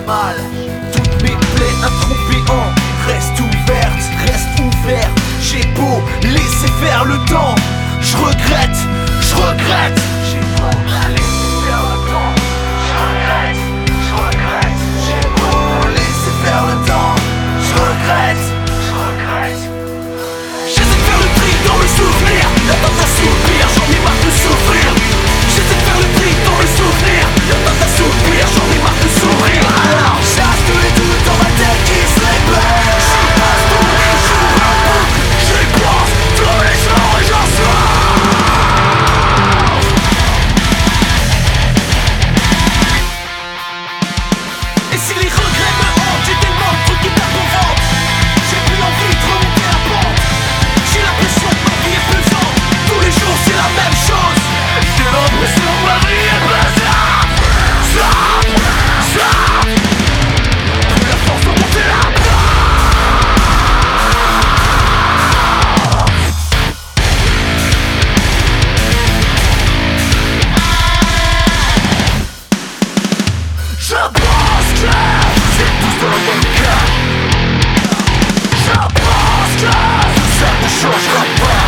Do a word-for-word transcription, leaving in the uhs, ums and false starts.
mal. Toutes mes plaies, un trou béant, restent ouvertes, restent ouvertes. J'ai beau laisser faire le temps, je regrette, je regrette. J'ai beau laisser faire le temps, je regrette, je regrette. J'ai beau laisser faire le temps, je regrette, je regrette. J'essaie de faire le tri dans le souvenir, y'a tant d'assoupir, j'en ai marre de souffrir. J'essaie de faire le tri dans le souvenir, y'a tant d'assoupir, j'en ai marre de sourire. Alors chasse tous les doutes dans ma tête qui se répètent. J'y passe tous les jours un boucle, j'y pense tous les jours et j'en sois. Et si les regrets me hantent, j'ai tellement de trucs qui tapent au ventre. J'ai plus envie de remonter la pente. J'ai l'impression que ma vie est pesante. Tous les jours c'est la même chose. J'ai l'impression que ma vie est pesante. Stop, stop. Plus la force de monter la pente. Je pense que c'est tous dans le même cas. Je pense que ça ne changera pas.